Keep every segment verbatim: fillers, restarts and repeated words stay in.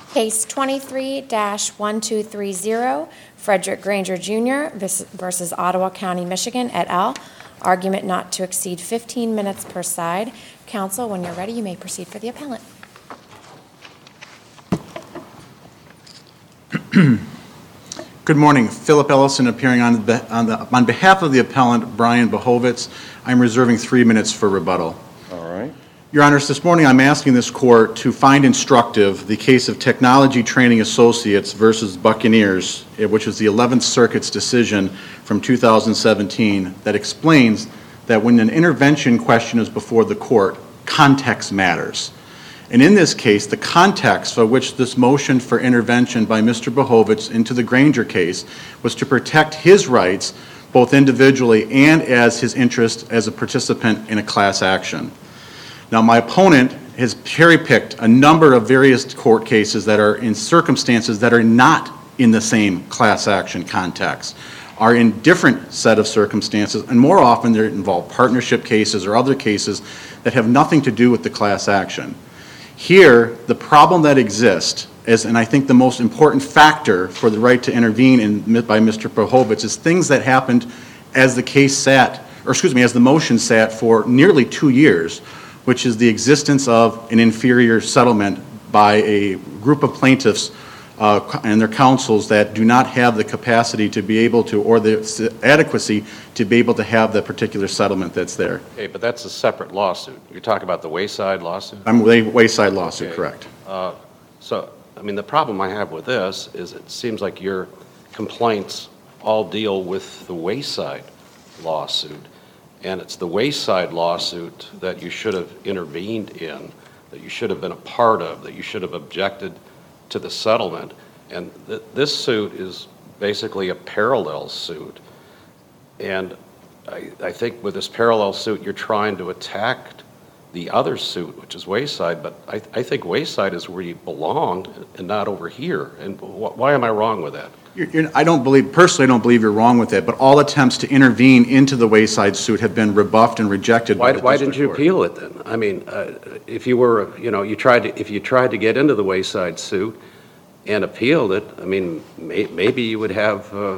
Case twenty-three dash one two three zero, Frederick Granger Junior vis- versus Ottawa County, Michigan, et al. Argument not to exceed fifteen minutes per side. Counsel, when you're ready, you may proceed for the appellant. Good morning. Philip Ellison appearing on, the, on, the, on behalf of the appellant, Brian Bohovitz. I'm reserving three minutes for rebuttal. All right. Your Honors, this morning I'm asking this court to find instructive the case of Technology Training Associates versus Buccaneers, which is the eleventh Circuit's decision from two thousand seventeen that explains that when an intervention question is before the court, context matters. And in this case, the context for which this motion for intervention by Mister Bohovitz into the Granger case was to protect his rights, both individually and as his interest as a participant in a class action. Now, my opponent has cherry-picked a number of various court cases that are in circumstances that are not in the same class action context, are in different set of circumstances, and more often they involve partnership cases or other cases that have nothing to do with the class action. Here, the problem that exists is, and I think the most important factor for the right to intervene in, by Mister Bohovitz, is things that happened as the case sat, or excuse me, as the motion sat for nearly two years, which is the existence of an inferior settlement by a group of plaintiffs uh, and their counsels that do not have the capacity to be able to, or the adequacy to be able to have the particular settlement that's there. Okay, but that's a separate lawsuit. You're talking about the Wayside lawsuit? I'm the Wayside lawsuit, Okay. correct. Uh, so, I mean, the problem I have with this is it seems like your complaints all deal with the Wayside lawsuit. And it's the Wayside lawsuit that you should have intervened in, that you should have been a part of, that you should have objected to the settlement. And th- this suit is basically a parallel suit. And I, I think with this parallel suit, you're trying to attack the other suit, which is Wayside. But I, I think Wayside is where you belong and not over here. And wh- why am I wrong with that? You're, you're, I don't believe, personally, I don't believe you're wrong with that, but all attempts to intervene into the Wayside suit have been rebuffed and rejected Why, by the why district didn't you court. appeal it then? I mean, uh, if you were, you know, you tried to, if you tried to get into the Wayside suit and appealed it, I mean, may, maybe you would have uh,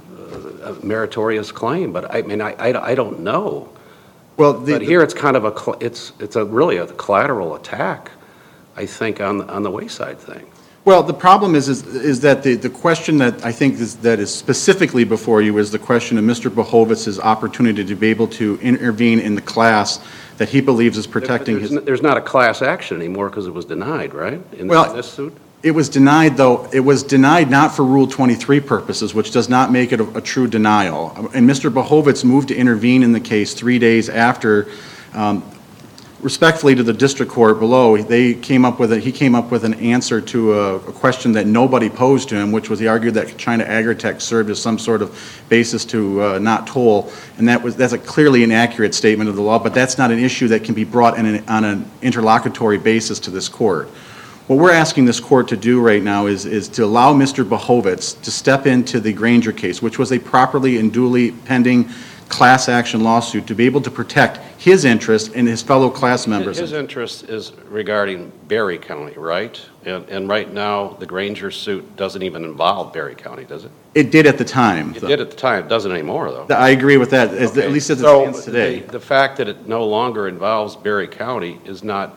a meritorious claim. But I mean, I, I, I don't know. Well, the, but here it's kind of a, cl- it's it's a really a collateral attack, I think, on on the Wayside thing. Well, the problem is, is, is that the, the question that I think is, that is specifically before you is the question of Mister Bohovitz's opportunity to be able to intervene in the class that he believes is protecting there's his... N- there's not a class action anymore because it was denied, right, in Well, this suit? It was denied, though, it was denied not for Rule twenty-three purposes, which does not make it a, a true denial. And Mister Bohovitz moved to intervene in the case three days after, um, respectfully to the district court below, they came up with a, he came up with an answer to a, a question that nobody posed to him, which was he argued that China Agritech served as some sort of basis to uh, not toll, and that was that's a clearly inaccurate statement of the law, but that's not an issue that can be brought in an, on an interlocutory basis to this court. What we're asking this court to do right now is, is to allow Mister Bohovitz to step into the Granger case, which was a properly and duly pending class action lawsuit, to be able to protect his interest and his fellow class members. His interest is regarding Berry County, right? And, and right now, the Granger suit doesn't even involve Berry County, does it? It did at the time. It did at the time. It doesn't anymore, though. I agree with that, as Okay. at least as it So stands today. The, the fact that it no longer involves Berry County is not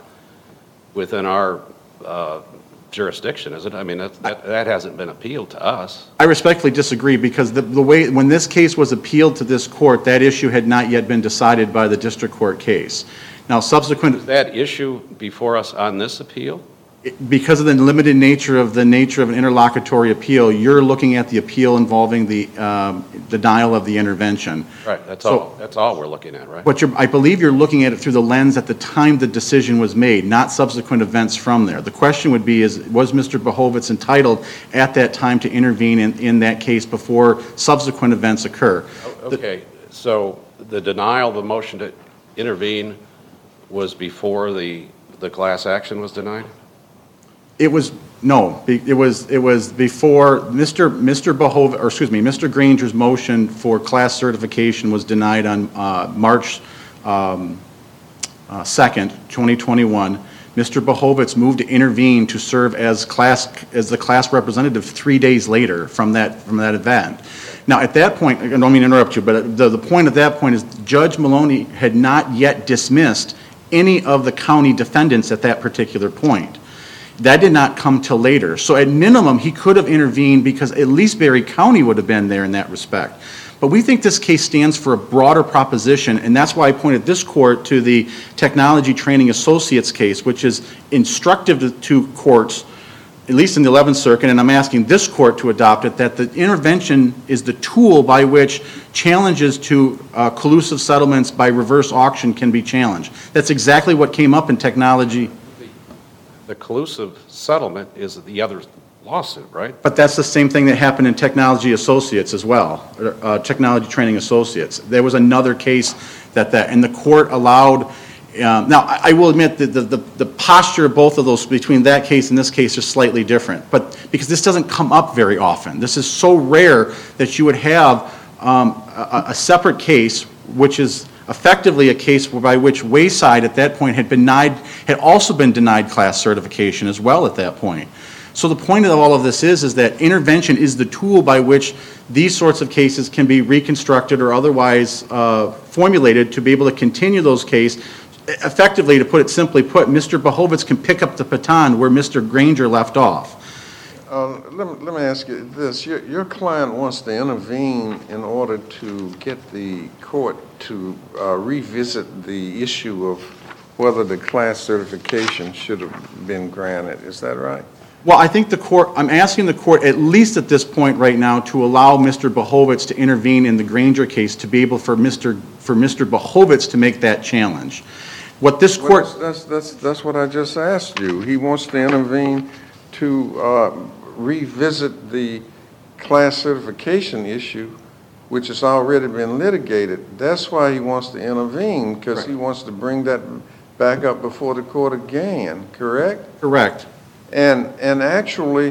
within our uh, jurisdiction, is it? I mean, that, that, that hasn't been appealed to us. I respectfully disagree, because the, the way, when this case was appealed to this court, that issue had not yet been decided by the district court case. Now, subsequent... Is that issue before us on this appeal? Because of the limited nature of the nature of an interlocutory appeal, you're looking at the appeal involving the um, denial of the intervention. Right, that's So- all, that's all we're looking at, right? But you're, I believe you're looking at it through the lens at the time the decision was made, not subsequent events from there. The question would be, is was Mister Bohovitz entitled at that time to intervene in, in that case before subsequent events occur? Okay, so the denial of the motion to intervene was before the, the class action was denied? It was, no, be- it was, it was before Mister Mister Bohovitz, or excuse me, Mister Granger's motion for class certification was denied on uh, March um, uh, second, twenty twenty-one. Mister Bohovitz moved to intervene to serve as class, as the class representative three days later from that, from that event. Now, at that point, I don't mean to interrupt you, but the, the point at that point is Judge Maloney had not yet dismissed any of the county defendants at that particular point. That did not come till later. So at minimum, he could have intervened because at least Berry County would have been there in that respect. But we think this case stands for a broader proposition, and that's why I pointed this court to the Technology Training Associates case, which is instructive to, to courts, at least in the eleventh Circuit, and I'm asking this court to adopt it, that the intervention is the tool by which challenges to uh, collusive settlements by reverse auction can be challenged. That's exactly what came up in technology. The collusive settlement is the other lawsuit, right? But that's the same thing that happened in Technology Associates as well, uh, Technology Training Associates. There was another case that that, and the court allowed, um, now I, I will admit that the, the, the posture of both of those between that case and this case is slightly different, but because this doesn't come up very often. This is so rare that you would have um, a, a separate case, which is effectively a case by which Wayside at that point had been denied, had also been denied class certification as well at that point. So the point of all of this is, is that intervention is the tool by which these sorts of cases can be reconstructed or otherwise uh, formulated to be able to continue those cases. Effectively, to put it simply put, Mister Bohovitz can pick up the baton where Mister Granger left off. Uh, let, me, let me ask you this. Your, your client wants to intervene in order to get the court to uh, revisit the issue of whether the class certification should have been granted. Is that right? Well, I think the court, I'm asking the court, at least at this point right now, to allow Mister Bohovitz to intervene in the Granger case to be able for Mister for Mister Bohovitz to make that challenge. What this Well, court... that's, that's, that's, that's what I just asked you. He wants to intervene to uh, revisit the class certification issue, which has already been litigated. That's why he wants to intervene, because he wants to bring that back up before the court again, correct? Correct. And and actually,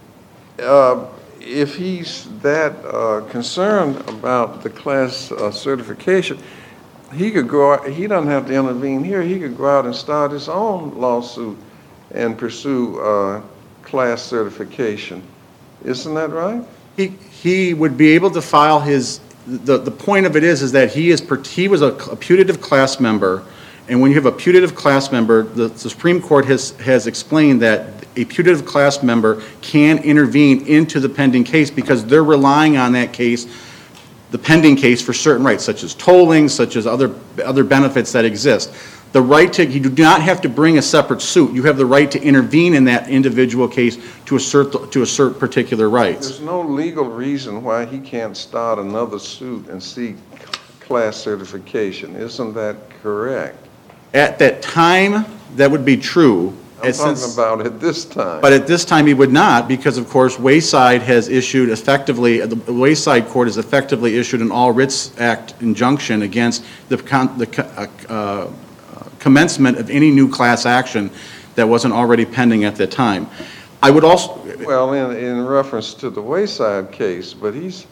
uh, if he's that uh, concerned about the class uh, certification, he could go out, he doesn't have to intervene here. He could go out and start his own lawsuit and pursue uh, class certification. Isn't that right? He he would be able to file his, the, the point of it is, is that he is, he was a, a putative class member, and when you have a putative class member, the, the Supreme Court has, has explained that a putative class member can intervene into the pending case because they're relying on that case, the pending case, for certain rights, such as tolling, such as other, other benefits that exist. The right to, you do not have to bring a separate suit. You have the right to intervene in that individual case to assert, to assert particular rights. There's no legal reason why he can't start another suit and seek class certification. Isn't that correct? At that time, that would be true. I'm Since, talking about at this time. but at this time, he would not, because of course, Wayside has issued effectively, the Wayside Court has effectively issued an All Writs Act injunction against the, con, the uh, uh, commencement of any new class action that wasn't already pending at that time. I would also... Well, in, in reference to the Wayside case, but he's,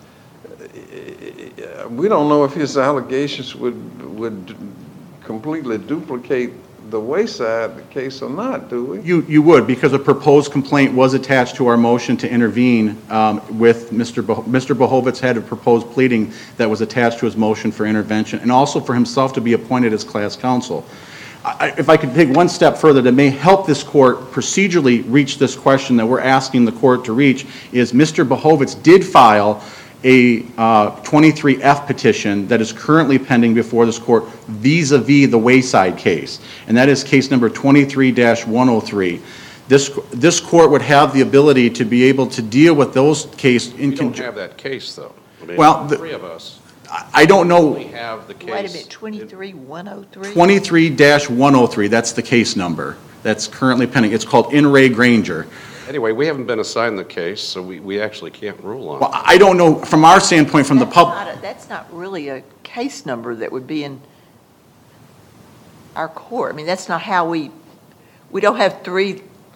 we don't know if his allegations would, would completely duplicate the Wayside case or not, do we? You, you would, because a proposed complaint was attached to our motion to intervene um, with Mister Bo, Mister Bohovitz had a proposed pleading that was attached to his motion for intervention, and also for himself to be appointed as class counsel. I, if I could take one step further that may help this court procedurally reach this question that we're asking the court to reach, is Mister Bohovitz did file a uh, twenty-three F petition that is currently pending before this court vis-a-vis the Wayside case, and that is case number twenty-three dash one oh three. This, this court would have the ability to be able to deal with those cases in We don't conjunction. have that case, though. I mean, Well, the- three of us I don't know. only have the case. Wait a minute, twenty-three one oh three? twenty-three dash one oh three, that's the case number that's currently pending. It's called In Re Granger. Anyway, we haven't been assigned the case, so we, we actually can't rule on Well, it. I don't know, from our standpoint, from the That's pub, not a- That's not really a case number that would be in our court. I mean, that's not how we, we don't have three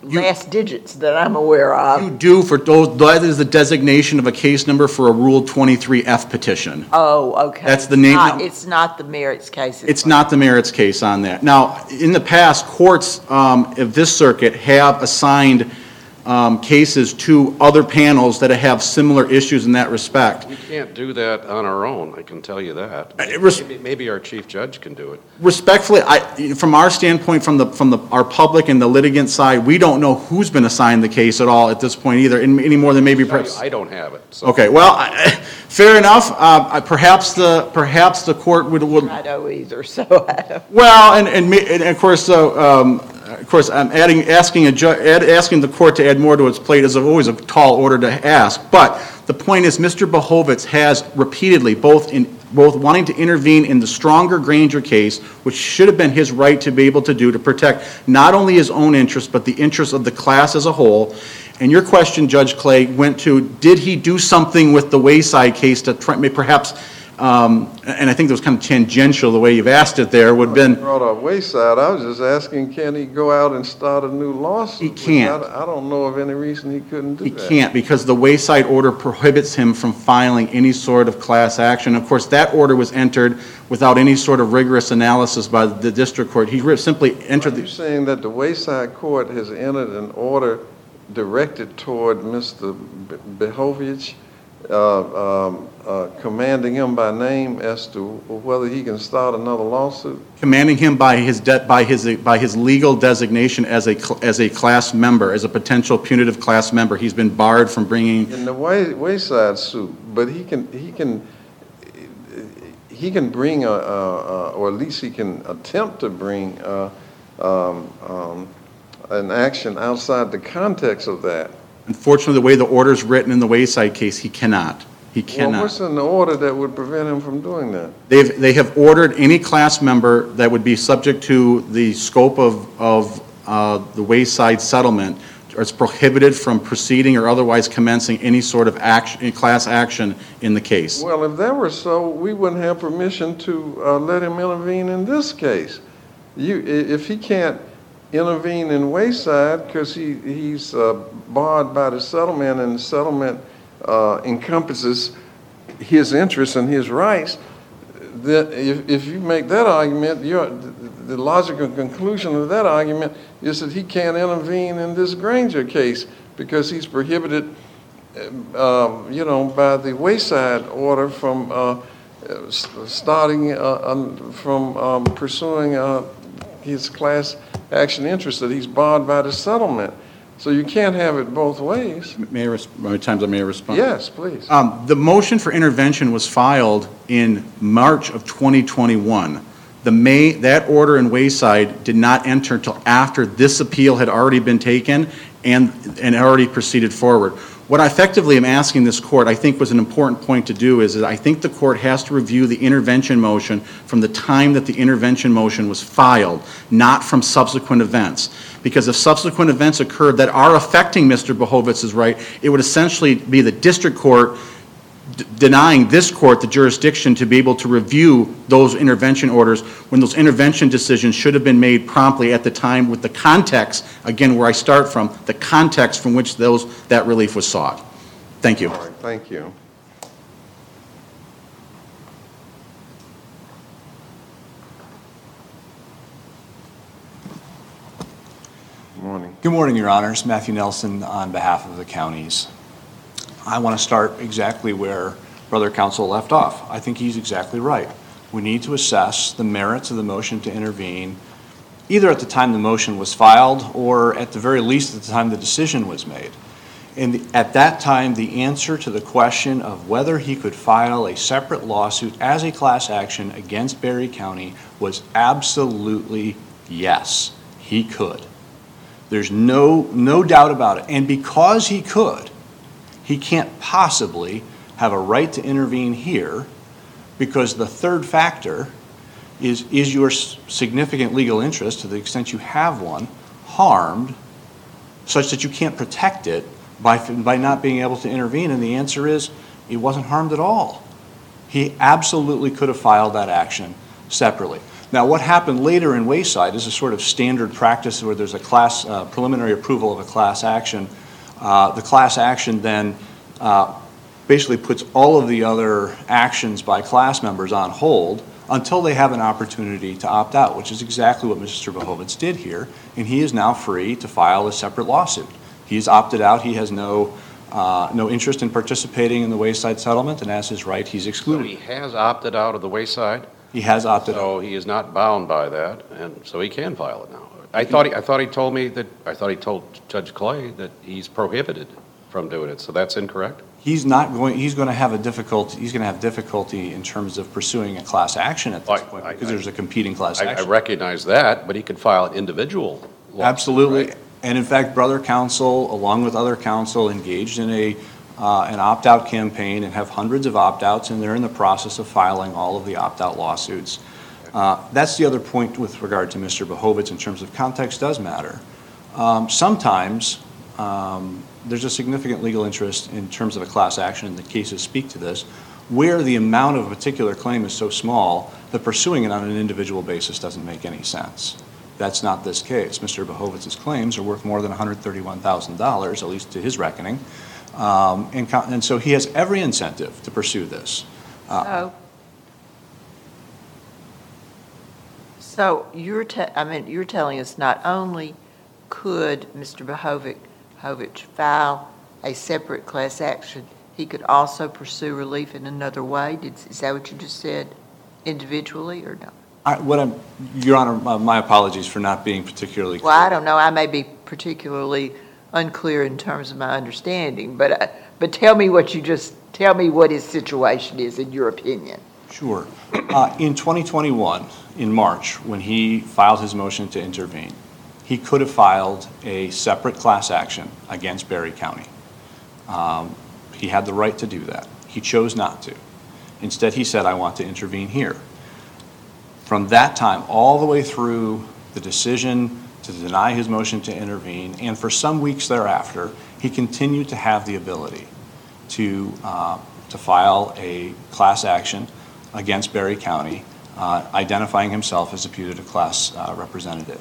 last digits that I'm aware You of. do for those, that is the designation of a case number for a Rule twenty-three F petition. Oh, okay. That's the name- Not- It's not the merits case. It's not the merits case on that. Now, in the past, courts um, of this circuit have assigned um, cases to other panels that have similar issues in that respect. We can't do that on our own, I can tell you that. Uh, res- Maybe, maybe our chief judge can do it. Respectfully, I, from our standpoint, from the, from the, our public and the litigant side, we don't know who's been assigned the case at all at this point either, any any more than maybe perhaps. I don't have it, so. Okay, well, I- fair enough. Uh, I- Perhaps the, perhaps the court would, would, I don't either, so I don't. well, and, and me- and of course, uh, um, of course, I'm adding, asking a ju, add- asking the court to add more to its plate is always a tall order to ask. But the point is, Mister Bohovitz has repeatedly, both in, both wanting to intervene in the stronger Granger case, which should have been his right to be able to do, to protect not only his own interests, but the interests of the class as a whole. And your question, Judge Clay, went to, did he do something with the Wayside case to try, may perhaps, um, and I think that was kind of tangential, the way you've asked it there, would have been, Brought up Wayside, I was just asking, can he go out and start a new lawsuit? He Which can't. I I don't know of any reason he couldn't do he that. can't, because the Wayside order prohibits him from filing any sort of class action. Of course, that order was entered without any sort of rigorous analysis by the district court. He re- simply entered Are you the, saying that the Wayside Court has entered an order directed toward Mister B- Behovich, uh, um, uh, commanding him by name as to whether he can start another lawsuit? commanding him by his debt, by his, by his legal designation as a, cl- as a class member, as a potential punitive class member. He's been barred from bringing, In the Way, Wayside suit, but he can, he can, he can bring a, a, a- or at least he can attempt to bring a, um, um, an action outside the context of that. unfortunately, the way the order's written in the Wayside case, he cannot. He Well, what's cannot. in the order that would prevent him from doing that? They've, they have ordered any class member that would be subject to the scope of, of uh, the Wayside settlement, or it's prohibited from proceeding or otherwise commencing any sort of action, class action in the case. Well, if that were so, we wouldn't have permission to uh, let him intervene in this case. You, i- if he can't intervene in Wayside because he, he's uh, barred by the settlement, and the settlement uh, encompasses his interests and his rights, that if, if you make that argument, your, the logical conclusion of that argument is that he can't intervene in this Granger case because he's prohibited, um, you know, by the Wayside order from uh, s- starting, uh, um, from um, pursuing uh, his class action interest, that he's barred by the settlement. So you can't have it both ways. May I, res- how many times I may respond? Yes, please. Um, The motion for intervention was filed in March of twenty twenty-one. The May, that order in Wayside did not enter until after this appeal had already been taken and, and already proceeded forward. What I effectively am asking this court, I think was an important point to do, is that I think the court has to review the intervention motion from the time that the intervention motion was filed, not from subsequent events. Because if subsequent events occurred that are affecting Mister Bohovitz's right, it would essentially be the district court d- denying this court the jurisdiction to be able to review those intervention orders when those intervention decisions should have been made promptly at the time with the context, again, where I start from, the context from which those, that relief was sought. Thank you. All right, thank you. Morning. Good morning, Your Honors. Matthew Nelson on behalf of the counties. I want to start exactly where Brother Counsel left off. I think he's exactly right. We need to assess the merits of the motion to intervene, either at the time the motion was filed or at the very least at the time the decision was made. And at that time, the answer to the question of whether he could file a separate lawsuit as a class action against Berry County was absolutely yes, he could. There's no, no doubt about it. And because he could, he can't possibly have a right to intervene here, because the third factor is, is your s- significant legal interest, to the extent you have one, harmed such that you can't protect it by, f- by not being able to intervene? And the answer is, it wasn't harmed at all. He absolutely could have filed that action separately. Now, what happened later in Wayside is a sort of standard practice where there's a class, uh, preliminary approval of a class action. Uh, the class action then uh, basically puts all of the other actions by class members on hold until they have an opportunity to opt out, which is exactly what Mister Bohovitz did here, and he is now free to file a separate lawsuit. He's opted out. He has no uh, no interest in participating in the Wayside settlement, and as his right, he's So excluded. he has opted out of the Wayside, He has opted out. so he is not bound by that, and so he can file it now. I thought he, I thought he told me that, I thought he told Judge Clay that he's prohibited from doing it, so that's incorrect? He's not going, he's going to have a difficulty, he's going to have difficulty in terms of pursuing a class action at this I- point I- because there's a competing class I, I action. recognize that, but he could file an individual lawsuit, Absolutely. right? And in fact, Brother Counsel, along with other counsel, engaged in a, uh, an opt-out campaign and have hundreds of opt-outs, and they're in the process of filing all of the opt-out lawsuits. Uh, That's the other point with regard to Mister Bohovitz in terms of context does matter. Um, Sometimes, um, there's a significant legal interest in terms of a class action, and the cases speak to this, where the amount of a particular claim is so small that pursuing it on an individual basis doesn't make any sense. That's not this case. Mister Bohovitz's claims are worth more than one hundred thirty-one thousand dollars, at least to his reckoning, um, and, co- and so he has every incentive to pursue this. So, so you're, te- I mean, you're telling us not only could Mister Bohovic, Bohovic file a separate class action, he could also pursue relief in another way? Did, is that what you just said, individually or no? I, what I'm, Your Honor, my, my apologies for not being particularly clear. Well, I don't know, I may be particularly unclear in terms of my understanding, but, uh, but tell me what you just, tell me what his situation is in your opinion. Sure. Uh, in twenty twenty-one, in March, when he filed his motion to intervene, he could have filed a separate class action against Berry County. Um, he had the right to do that. He chose not to. Instead, he said, I want to intervene here. From that time, all the way through the decision to deny his motion to intervene, and for some weeks thereafter, he continued to have the ability to, uh, to file a class action against Berry County, uh, identifying himself as a putative class uh, representative.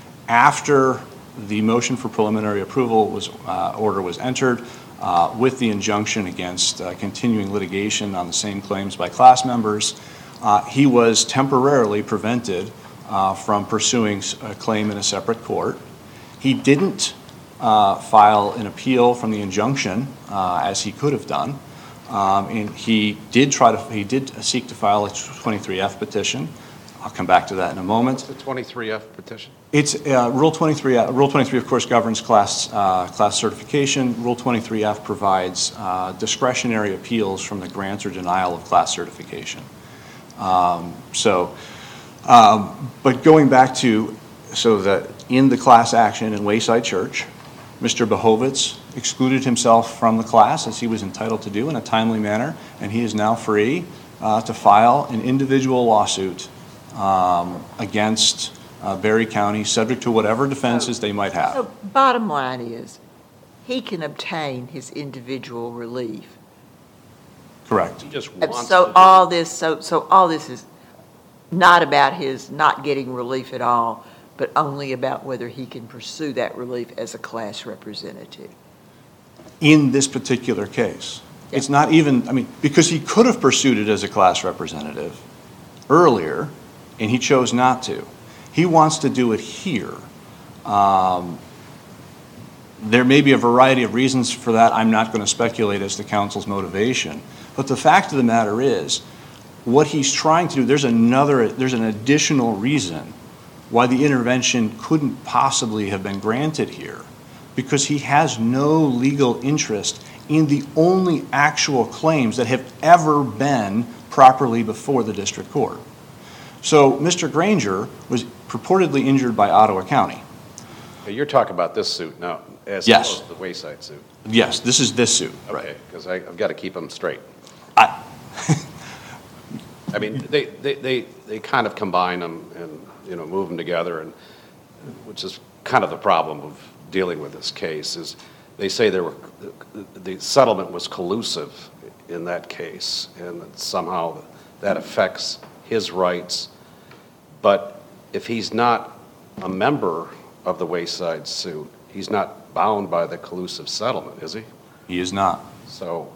After the motion for preliminary approval was, uh, order was entered, uh, with the injunction against uh, continuing litigation on the same claims by class members, uh, he was temporarily prevented uh, from pursuing a claim in a separate court. He didn't uh, file an appeal from the injunction uh, as he could have done. Um, and he did try to, he did seek to file a twenty-three F petition. I'll come back to that in a moment. The twenty-three F petition? It's, uh, Rule twenty-three, uh, Rule twenty-three, of course, governs class, uh, class certification. Rule twenty-three F provides uh, discretionary appeals from the grant or denial of class certification. Um, so, um, but going back to, so that in the class action in Wayside Church, Mister Bohovitz excluded himself from the class as he was entitled to do in a timely manner, and he is now free uh, to file an individual lawsuit um, against uh, Berry County, subject to whatever defenses they might have. So bottom line is, he can obtain his individual relief. Correct. He just And wants so to do- all this, so, so all this is not about his not getting relief at all, but only about whether he can pursue that relief as a class representative. In this particular case. It's not even, I mean, because he could have pursued it as a class representative earlier, and he chose not to. He wants to do it here. Um, There may be a variety of reasons for that. I'm not going to speculate as to counsel's motivation. But the fact of the matter is, what he's trying to do, there's another, there's an additional reason why the intervention couldn't possibly have been granted here, because he has no legal interest in the only actual claims that have ever been properly before the district court. So Mister Granger was purportedly injured by Ottawa County. You're talking about this suit now, as Yes. opposed to the Wayside suit. Yes, this is this suit. Okay, because I've got to keep them straight. I, I mean, they, they, they, they kind of combine them and, you know, move them together, and, which is kind of the problem of dealing with this case, is they say there were, the settlement was collusive in that case, and that somehow that affects his rights. But if he's not a member of the Wayside suit, he's not bound by the collusive settlement, is he? He is not. So,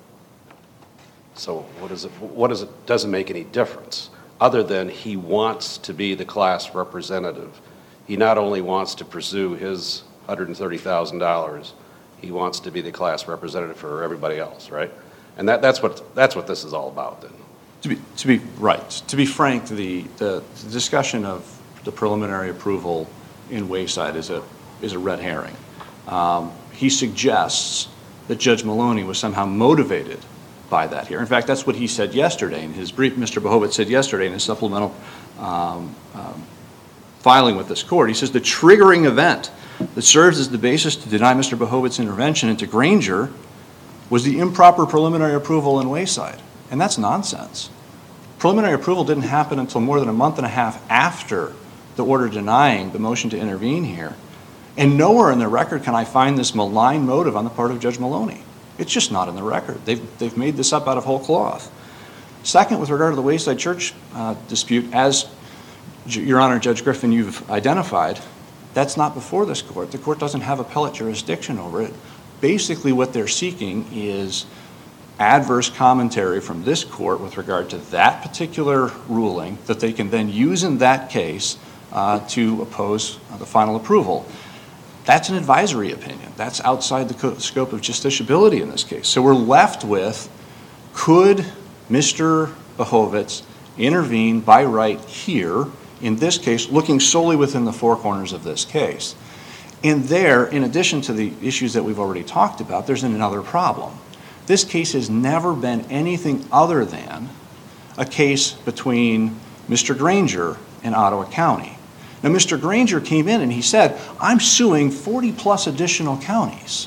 so what is it, what is it, doesn't make any difference, other than he wants to be the class representative. He not only wants to pursue his one hundred thirty thousand dollars, he wants to be the class representative for everybody else, right? And that, that's what, that's what this is all about then. To be, to be right, to be frank, the, the the discussion of the preliminary approval in Wayside is a, is a red herring. Um, he suggests that Judge Maloney was somehow motivated by that here. In fact, that's what he said yesterday in his brief. Mister Bohovitz said yesterday in his supplemental um, um, filing with this court. He says the triggering event that serves as the basis to deny Mister Bohovitz's intervention into Granger was the improper preliminary approval in Wayside. And that's nonsense. Preliminary approval didn't happen until more than a month and a half after the order denying the motion to intervene here. And nowhere in the record can I find this malign motive on the part of Judge Maloney. It's just not in the record. They've, they've made this up out of whole cloth. Second, with regard to the Wayside Church uh, dispute, as Your Honor, Judge Griffin, you've identified, that's not before this court. The court doesn't have appellate jurisdiction over it. Basically what they're seeking is adverse commentary from this court with regard to that particular ruling that they can then use in that case uh, to oppose uh, the final approval. That's an advisory opinion. That's outside the co- scope of justiciability in this case. So we're left with, could Mister Bohovitz intervene by right here, in this case, looking solely within the four corners of this case? And there, in addition to the issues that we've already talked about, there's another problem. This case has never been anything other than a case between Mister Granger and Ottawa County. Now, Mister Granger came in and he said, I'm suing forty plus additional counties,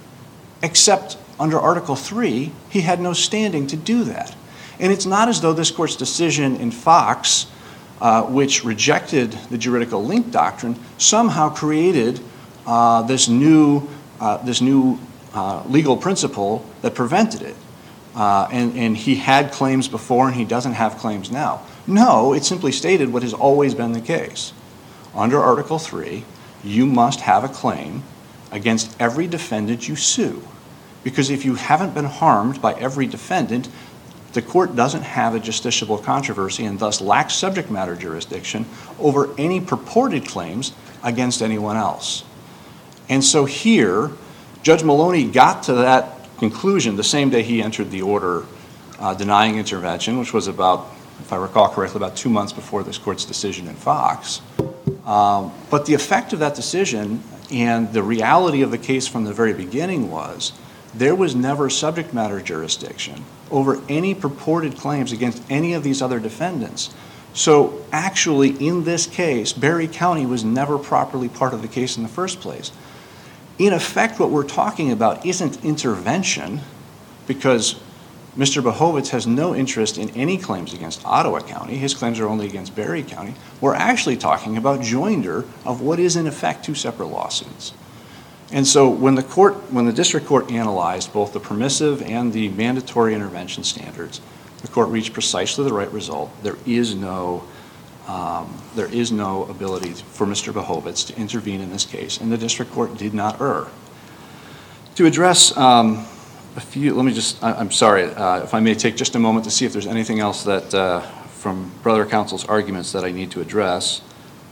except under Article three, he had no standing to do that. And it's not as though this court's decision in Fox, uh, which rejected the juridical link doctrine, somehow created uh, this new, uh, this new uh, legal principle that prevented it. Uh, and, and he had claims before and he doesn't have claims now. No, it simply stated what has always been the case. Under Article three, you must have a claim against every defendant you sue. Because if you haven't been harmed by every defendant, the court doesn't have a justiciable controversy and thus lacks subject matter jurisdiction over any purported claims against anyone else. And so here, Judge Maloney got to that conclusion the same day he entered the order uh, denying intervention, which was about, if I recall correctly, about two months before this court's decision in Fox. Um, but the effect of that decision and the reality of the case from the very beginning was there was never subject matter jurisdiction over any purported claims against any of these other defendants. So actually, in this case, Barry County was never properly part of the case in the first place. In effect, what we're talking about isn't intervention, because Mister Bohovitz has no interest in any claims against Ottawa County. His claims are only against Barry County. We're actually talking about joinder of what is in effect two separate lawsuits. And so when the court, when the district court analyzed both the permissive and the mandatory intervention standards, the court reached precisely the right result. There is no, um, there is no ability for Mister Bohovitz to intervene in this case, and the district court did not err. To address um, a few, let me just, I, I'm sorry, uh, if I may take just a moment to see if there's anything else that, uh, from Brother Counsel's arguments that I need to address.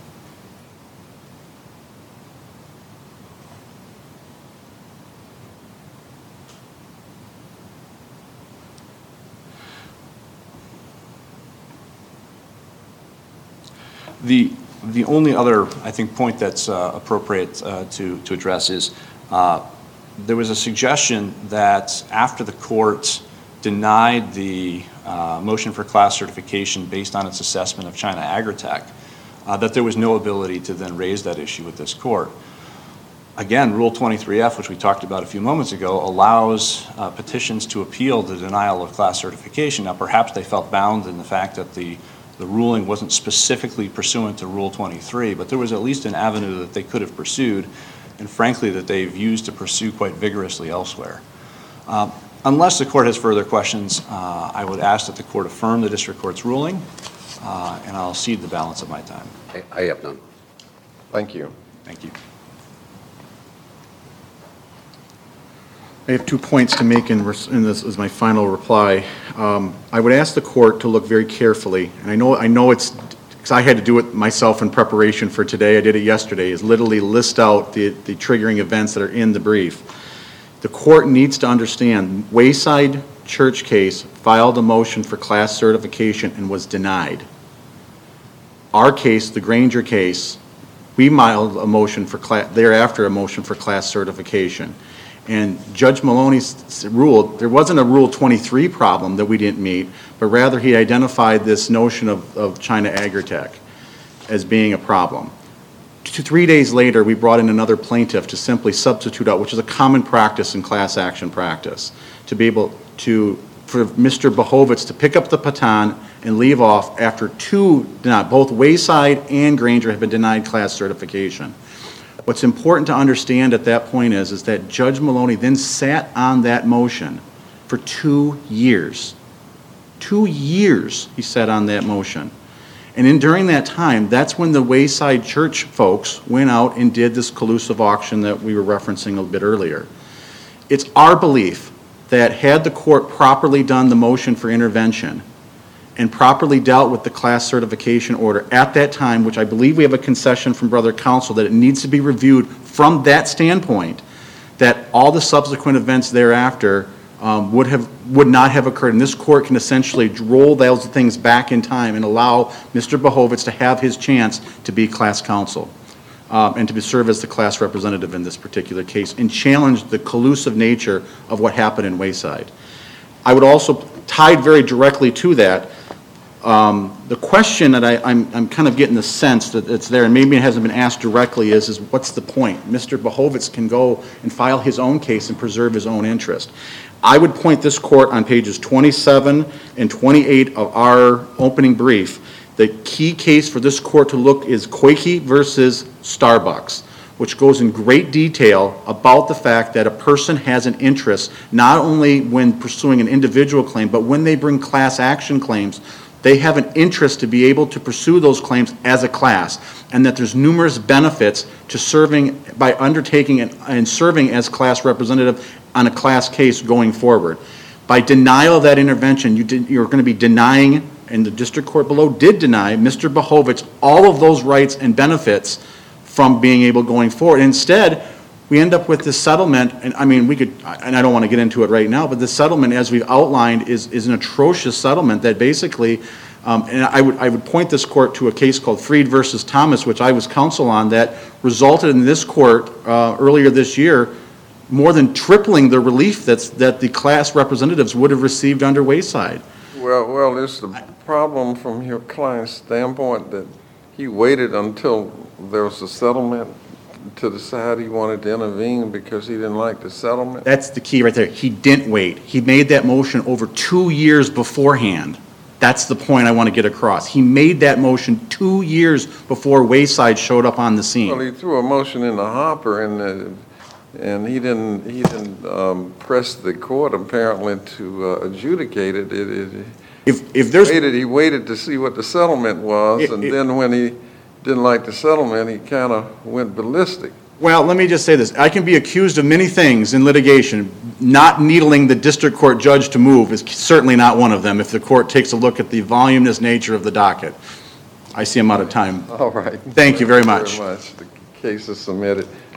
The, the only other, I think, point that's uh, appropriate uh, to, to address is uh, there was a suggestion that after the court denied the uh, motion for class certification based on its assessment of China Agritech, uh, that there was no ability to then raise that issue with this court. Again, Rule twenty-three F, which we talked about a few moments ago, allows uh, petitions to appeal the denial of class certification. Now, perhaps they felt bound in the fact that the The ruling wasn't specifically pursuant to Rule twenty-three, but there was at least an avenue that they could have pursued, and frankly that they've used to pursue quite vigorously elsewhere. Uh, unless the court has further questions, uh, I would ask that the court affirm the district court's ruling uh, and I'll cede the balance of my time. I- I have none. Thank you. Thank you. I have two points to make in, res- in this as my final reply. Um, I would ask the court to look very carefully, and I know, I know it's, because I had to do it myself in preparation for today, I did it yesterday, is literally list out the, the triggering events that are in the brief. The court needs to understand, Wayside Church case filed a motion for class certification and was denied. Our case, the Granger case, we filed a motion for class, thereafter a motion for class certification. And Judge Maloney's ruled, there wasn't a Rule twenty-three problem that we didn't meet, but rather he identified this notion of, of China Agritech as being a problem. Two, three days later, we brought in another plaintiff to simply substitute out, which is a common practice in class action practice, to be able to, for Mister Bohovitz to pick up the baton and leave off after two, not both Wayside and Granger have been denied class certification. What's important to understand at that point is, is that Judge Maloney then sat on that motion for two years. Two years he sat on that motion. And in, during that time, that's when the Wayside Church folks went out and did this collusive auction that we were referencing a bit earlier. It's our belief that had the court properly done the motion for intervention and properly dealt with the class certification order at that time, which I believe we have a concession from Brother Counsel that it needs to be reviewed from that standpoint, that all the subsequent events thereafter um, would have would not have occurred. And this court can essentially roll those things back in time and allow Mister Bohovitz to have his chance to be class counsel um, and to serve as the class representative in this particular case and challenge the collusive nature of what happened in Wayside. I would also, tied very directly to that, Um, the question that I, I'm, I'm kind of getting the sense that it's there, and maybe it hasn't been asked directly, is, is what's the point? Mister Bohovitz can go and file his own case and preserve his own interest. I would point this court on pages twenty-seven and twenty-eight of our opening brief. The key case for this court to look is Koike versus Starbucks, which goes in great detail about the fact that a person has an interest not only when pursuing an individual claim, but when they bring class action claims, they have an interest to be able to pursue those claims as a class, and that there's numerous benefits to serving by undertaking and, and serving as class representative on a class case going forward. By denial of that intervention, you did, you're going to be denying, and the district court below did deny, Mister Bohovitz all of those rights and benefits from being able going forward. Instead, we end up with this settlement, and I mean, we could, and I don't want to get into it right now, but the settlement, as we've outlined, is, is an atrocious settlement that basically, um, and I would, I would point this court to a case called Freed versus Thomas, which I was counsel on, that resulted in this court uh, earlier this year more than tripling the relief that's, that the class representatives would have received under Wayside. Well, well, is the problem from your client's standpoint that he waited until there was a settlement to decide he wanted to intervene because he didn't like the settlement? That's the key right there. He didn't wait. He made that motion over two years beforehand. That's the point I want to get across. He made that motion two years before Wayside showed up on the scene. Well, he threw a motion in the hopper, and uh, and he didn't he didn't um, press the court apparently to uh, adjudicate it. It, it If if there's waited, he waited to see what the settlement was, It- and it- then when he didn't like the settlement, he kind of went ballistic. Well, let me just say this. I can be accused of many things in litigation. Not needling the district court judge to move is certainly not one of them if the court takes a look at the voluminous nature of the docket. I see I'm out of time. All right. Thank you very much. Very much. The case is submitted.